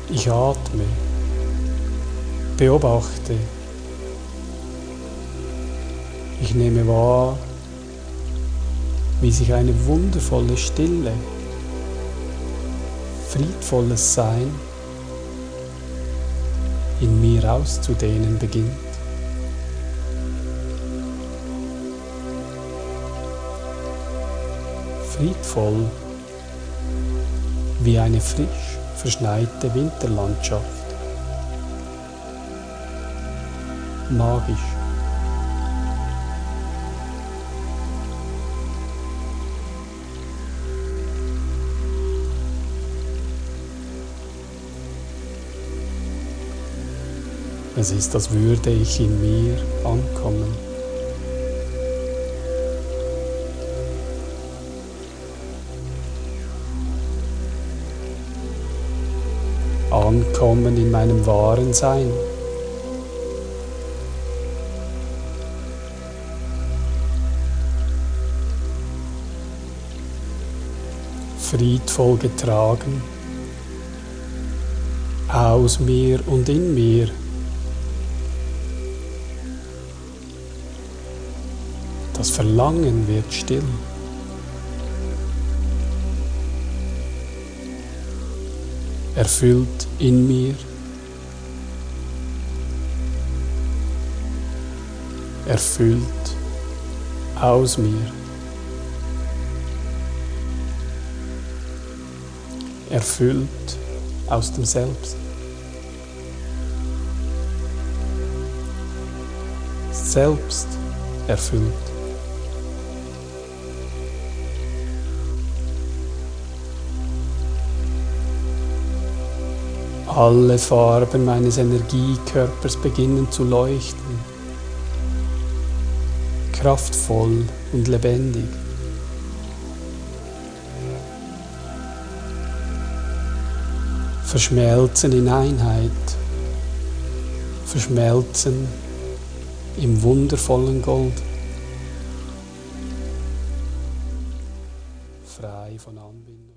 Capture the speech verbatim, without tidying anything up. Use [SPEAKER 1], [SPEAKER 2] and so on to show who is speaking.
[SPEAKER 1] Ich atme, beobachte. Ich nehme wahr, wie sich eine wundervolle Stille, friedvolles Sein in mir auszudehnen beginnt. Friedvoll wie eine frisch verschneite Winterlandschaft. Magisch. Es ist, als würde ich in mir ankommen. Ankommen in meinem wahren Sein. Friedvoll getragen, aus mir und in mir. Das Verlangen wird still. Erfüllt in mir, erfüllt aus mir, erfüllt aus dem Selbst. Selbst erfüllt. Alle Farben meines Energiekörpers beginnen zu leuchten, kraftvoll und lebendig. Verschmelzen in Einheit, verschmelzen im wundervollen Gold, frei von Anbindung.